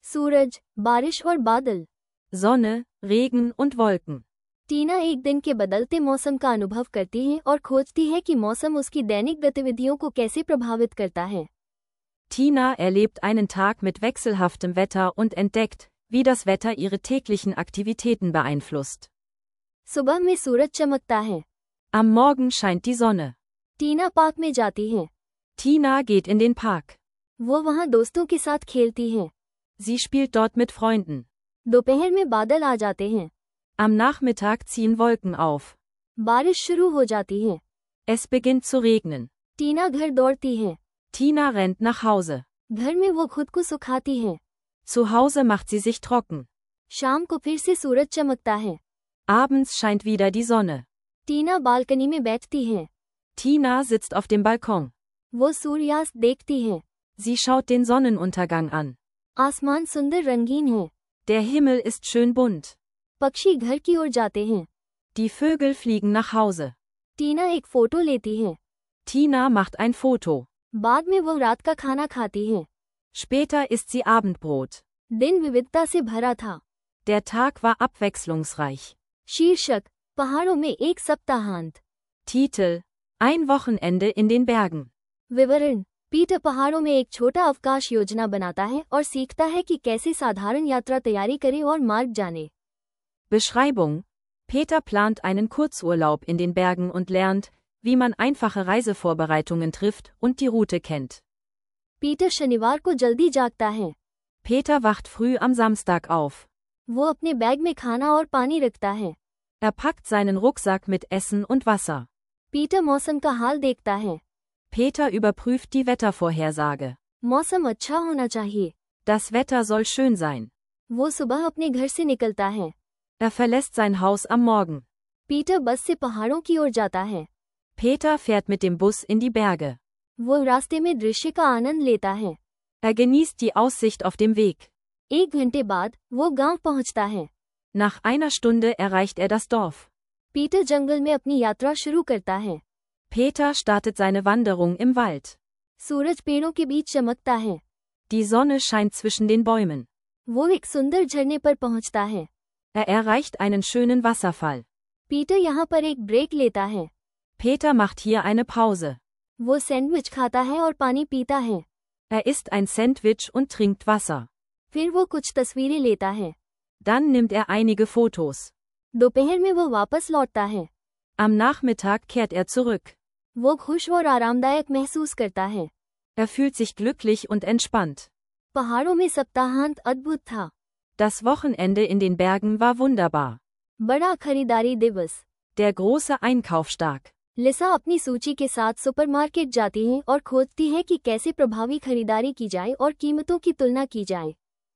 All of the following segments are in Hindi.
सूरज, बारिश और बादल। Sonne, Regen und Wolken. टीना एक दिन के बदलते मौसम का अनुभव करती है और खोजती है कि मौसम उसकी दैनिक गतिविधियों को कैसे प्रभावित करता है। Tina erlebt einen Tag mit wechselhaftem Wetter und entdeckt, wie das Wetter ihre täglichen Aktivitäten beeinflusst. सुबह में सूरज चमकता है। Am Morgen scheint die Sonne. Tina park में जाती है। Tina geht in den Park. वो वहाँ दोस्तों के साथ खेलती है। Sie spielt dort mit Freunden. दोपहर में बादल आ जाते हैं। Am Nachmittag ziehen Wolken auf. बारिश शुरू हो जाती है। Es beginnt zu regnen. टीना घर दौड़ती है। Tina rennt nach Hause. घर में वो खुद को सुखाती है। Zu Hause macht sie sich trocken. शाम को फिर से सूरज चमकता है। Abends scheint wieder die Sonne. Tina balcony में बैठती है। Tina sitzt auf dem Balkon. वो सूर्यास्त देखती है। Sie schaut den Sonnenuntergang an. आसमान सुंदर रंगीन है। Der Himmel ist schön bunt. पक्षी घर की ओर जाते हैं। Die Vögel fliegen nach Hause. टीना एक फोटो लेती है। Tina macht ein Foto. बाद में वो रात का खाना खाती है। Später isst sie Abendbrot. दिन विविधता से भरा था। Der Tag war abwechslungsreich. शीर्षक, पहाड़ों में एक सप्ताहांत। Titel: Ein Wochenende in den Bergen. विवरण, पीटर पहाड़ों में एक छोटा अवकाश योजना बनाता है और सीखता है कि कैसे साधारण यात्रा तैयारी करे और मार्ग जाने। Beschreibung: Peter plant einen Kurzurlaub in den Bergen und lernt, wie man einfache Reisevorbereitungen trifft und die Route kennt. Peter शनिवार को जल्दी जागता है। Peter wacht früh am Samstag auf. वो अपने बैग में खाना और पानी रखता है। Er packt seinen Rucksack mit Essen und Wasser. Peter मौसम का हाल देखता है। Peter überprüft die Wettervorhersage. मौसम अच्छा होना चाहिए। Das Wetter soll schön sein. वो सुबह अपने घर से निकलता है। Er verlässt sein Haus am Morgen. Peter bus से पहाड़ों की ओर जाता है। Peter fährt mit dem Bus in die Berge. वो रास्ते में दृश्य का आनंद लेता है। Er genießt die Aussicht auf dem Weg. एक घंटे बाद वो गांव पहुंचता है। Nach einer Stunde erreicht er das Dorf. Peter जंगल में अपनी यात्रा शुरू करता है। Peter startet seine Wanderung im Wald. सूरज पेड़ों के बीच चमकता है। Die Sonne scheint zwischen den Bäumen. वो एक सुंदर झरने पर पहुंचता है। Er erreicht einen schönen Wasserfall. Peter यहाँ पर एक ब्रेक लेता है। Peter macht hier eine Pause. वो सैंडविच खाता है और पानी पीता है। Er isst ein Sandwich und trinkt Wasser. फिर वो कुछ तस्वीरें लेता है। Dann nimmt er einige Fotos. दोपहर में वो वापस लौटता है। Am Nachmittag kehrt er zurück. वो खुश और आरामदायक महसूस करता है। Er fühlt sich glücklich und entspannt. पहाड़ों में सप्ताहांत अद्भुत था। Das Wochenende in den Bergen war wunderbar. बड़ा खरीदारी दिवस। Der große Einkaufstag. लिसा अपनी सूची के साथ सुपरमार्केट जाती है और खोजती है कि कैसे प्रभावी खरीदारी की जाए और कीमतों की तुलना की जाए।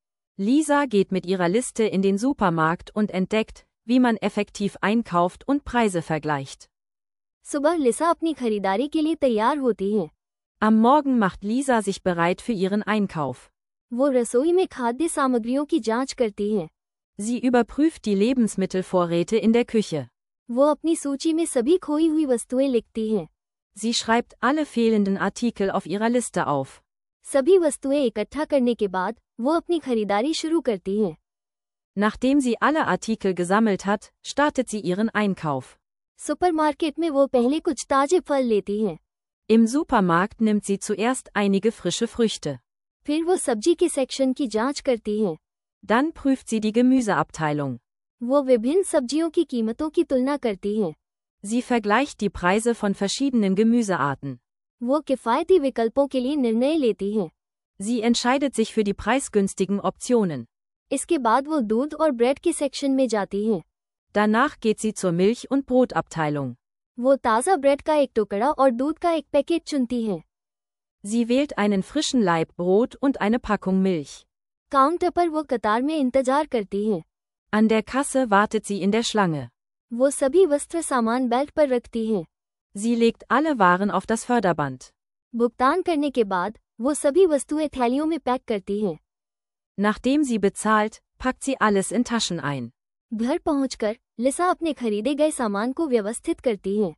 Lisa geht mit ihrer Liste in den Supermarkt und entdeckt, wie man effektiv einkauft und Preise vergleicht. सुबह लिसा अपनी खरीदारी के लिए तैयार होती है। Am Morgen macht Lisa sich bereit für ihren Einkauf. वो रसोई में खाद्य सामग्रियों की जांच करती है। Sie überprüft die Lebensmittelvorräte in der Küche. वो अपनी सूची में सभी खोई हुई वस्तुएं लिखती है। Sie schreibt alle fehlenden Artikel auf ihrer Liste auf. सभी वस्तुएं इकट्ठा करने के बाद वो अपनी खरीदारी शुरू करती है। Nachdem sie alle Artikel gesammelt hat, startet sie ihren Einkauf. Supermarket में वो पहले कुछ ताजे फल लेती है। Im Supermarkt nimmt sie zuerst einige frische Früchte. फिर वो सब्जी के सेक्शन की जांच करती है। Dann prüft sie die Gemüseabteilung. वो विभिन्न सब्जियों की कीमतों की तुलना करती है। Sie vergleicht die Preise von verschiedenen Gemüsearten. वो किफ़ायती विकल्पों के लिए निर्णय लेती है। Sie entscheidet sich für die preisgünstigen Optionen. इसके बाद वो दूध और ब्रेड के सेक्शन में जाती है। Danach geht sie zur Milch- und Brotabteilung. वो ताज़ा ब्रेड का एक टुकड़ा और दूध का एक पैकेट चुनती है। Sie wählt einen frischen Laib Brot und eine Packung Milch. Counter पर वो कतार में इंतजार करती है। An der Kasse wartet sie in der Schlange. वो सभी वस्त्र सामान बेल्ट पर रखती है। Sie legt alle Waren auf das Förderband. भुगतान करने के बाद वो सभी वस्तुएं थैलियों में पैक करती है। Nachdem sie bezahlt, packt sie alles in Taschen ein. घर पहुंचकर लिसा अपने खरीदे गए सामान को व्यवस्थित करती है।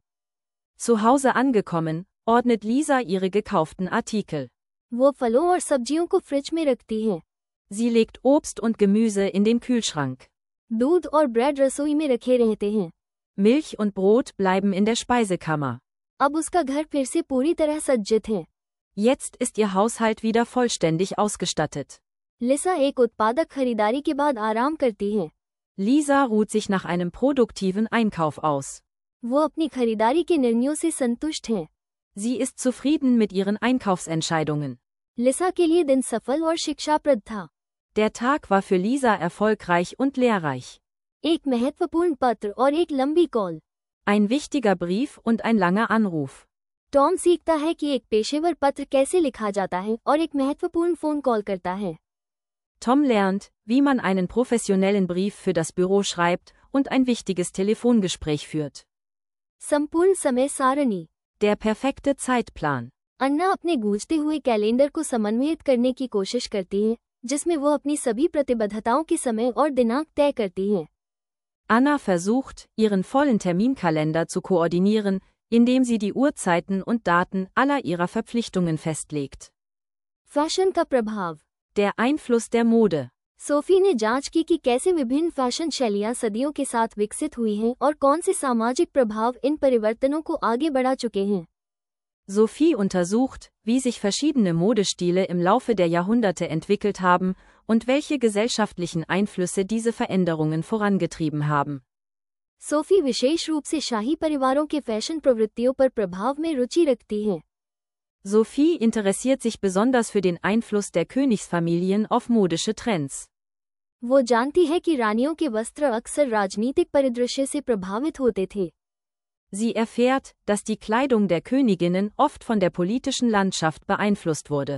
Zu Hause angekommen, ordnet Lisa ihre gekauften Artikel. वो फलों और सब्जियों को फ्रिज में रखती है। Sie legt Obst und Gemüse in den Kühlschrank. दूध और ब्रेड रसोई में रखे रहते हैं। Milch und Brot bleiben in der Speisekammer. अब उसका घर फिर से पूरी तरह सज्जित है। Jetzt ist ihr Haushalt wieder vollständig ausgestattet. लिसा एक उत्पादक खरीदारी के बाद आराम करती है। Lisa ruht sich nach einem produktiven Einkauf aus. वो अपनी खरीदारी के निर्णयों से संतुष्ट है। Sie ist zufrieden mit ihren Einkaufsentscheidungen. लिसा के लिए दिन सफल और शिक्षाप्रद था। Der Tag war für Lisa erfolgreich und lehrreich. एक महत्वपूर्ण पत्र और एक लंबी call. Ein wichtiger Brief und ein langer Anruf. Tom सीखता है कि एक पेशेवर पत्र कैसे लिखा जाता है और एक महत्वपूर्ण फोन कॉल करता है। Tom lernt, wie man einen professionellen Brief für das Büro schreibt und ein wichtiges Telefongespräch führt. संपूर्ण समय सारणी। Der perfekte Zeitplan. अन्ना अपने गूंजते हुए कैलेंडर को समन्वयित करने की कोशिश करती है, जिसमें वो अपनी सभी प्रतिबद्धताओं के समय और दिनांक तय करती है। Anna versucht, ihren vollen Terminkalender zu koordinieren, indem sie die Uhrzeiten und Daten aller ihrer Verpflichtungen festlegt. Fashion का प्रभाव। Der Einfluss der Mode. Sophie ने जांच की कि कैसे विभिन्न फैशन शैलियां सदियों के साथ विकसित हुई हैं और कौन से सामाजिक प्रभाव इन परिवर्तनों को आगे बढ़ा चुके हैं। Sophie untersucht, wie sich verschiedene Modestile im Laufe der Jahrhunderte entwickelt haben und welche gesellschaftlichen Einflüsse diese Veränderungen vorangetrieben haben. Sophie विशेष रूप से शाही परिवारों के फैशन प्रवृत्तियों पर प्रभाव में रुचि रखती है। Sophie interessiert sich besonders für den Einfluss der Königsfamilien auf modische Trends. वो जानती है कि रानियों के वस्त्र अक्सर राजनीतिक परिदृश्य से प्रभावित होते थे। Sie erfährt, dass die Kleidung der Königinnen oft von der politischen Landschaft beeinflusst wurde.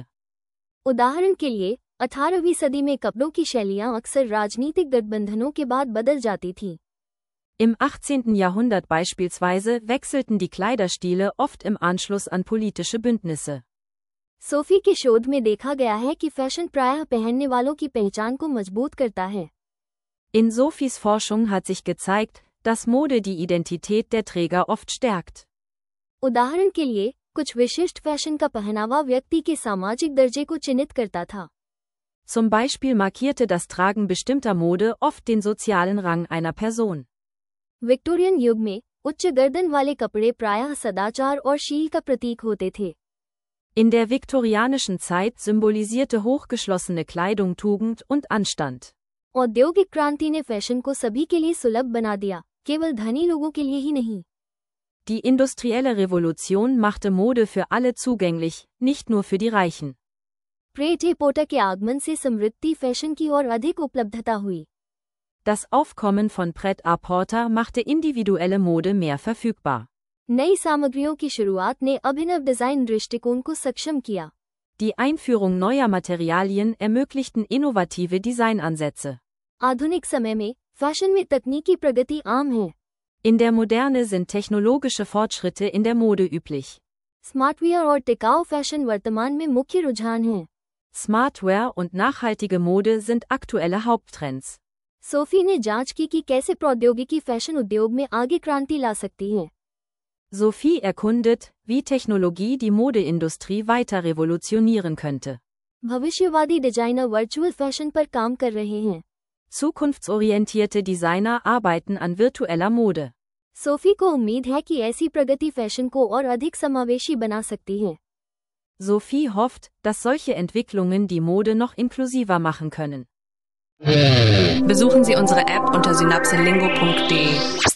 उदाहरण के लिए 18वीं सदी में कपड़ों की शैलियां अक्सर राजनीतिक गठबंधनों के बाद बदल जाती थीं। Im 18. Jahrhundert beispielsweise wechselten die Kleiderstile oft im Anschluss an politische Bündnisse. Sophie के शोध में देखा गया है कि फैशन प्रायः पहनने वालों की पहचान को मजबूत करता है। In Sophies Forschung hat sich gezeigt, dass Mode die Identität der Träger oft stärkt. उदाहरण के लिए, कुछ विशिष्ट फैशन का पहनावा व्यक्ति के सामाजिक दर्जे को चिन्हित करता था। Zum Beispiel markierte das Tragen bestimmter Mode oft den sozialen Rang einer Person. Victorian युग में उच्च गर्दन वाले कपड़े प्रायः सदाचार और शील का प्रतीक होते थे। In der viktorianischen Zeit symbolisierte hochgeschlossene Kleidung Tugend und Anstand. औद्योगिक क्रांति ने फैशन को सभी के लिए सुलभ बना दिया, केवल धनी लोगों के लिए ही नहीं। Die industrielle Revolution machte Mode für alle zugänglich, nicht nur für die Reichen. प्रेट-ए-पोर्टर के आगमन से समृद्धि फैशन की ओर अधिक उपलब्धता हुई। Das Aufkommen von Pret-à-Porter machte individuelle Mode mehr verfügbar. नई सामग्रियों की शुरुआत ने अभिनव डिजाइन दृष्टिकोण को सक्षम किया। Die Einführung neuer Materialien ermöglichten innovative Designansätze. आधुनिक समय में फैशन में तकनीकी प्रगति आम है। In der Moderne sind technologische Fortschritte in der Mode üblich. स्मार्टवेयर और टिकाऊ फैशन वर्तमान में मुख्य रुझान हैं। Smartwear und nachhaltige Mode sind aktuelle Haupttrends. Sophie ने जांच की कि कैसे प्रौद्योगिकी फैशन उद्योग में आगे क्रांति ला सकती है। Sophie erkundet, wie Technologie die Modeindustrie weiter revolutionieren könnte. भविष्यवादी डिजाइनर वर्चुअल फैशन पर काम कर रहे हैं। Zukunftsorientierte Designer arbeiten an virtueller Mode. Sophie को उम्मीद है कि ऐसी प्रगति फैशन को और अधिक समावेशी बना सकती है। Sophie hofft, dass solche Entwicklungen die Mode noch inklusiver machen können. Besuchen Sie unsere App unter synapselingo.de.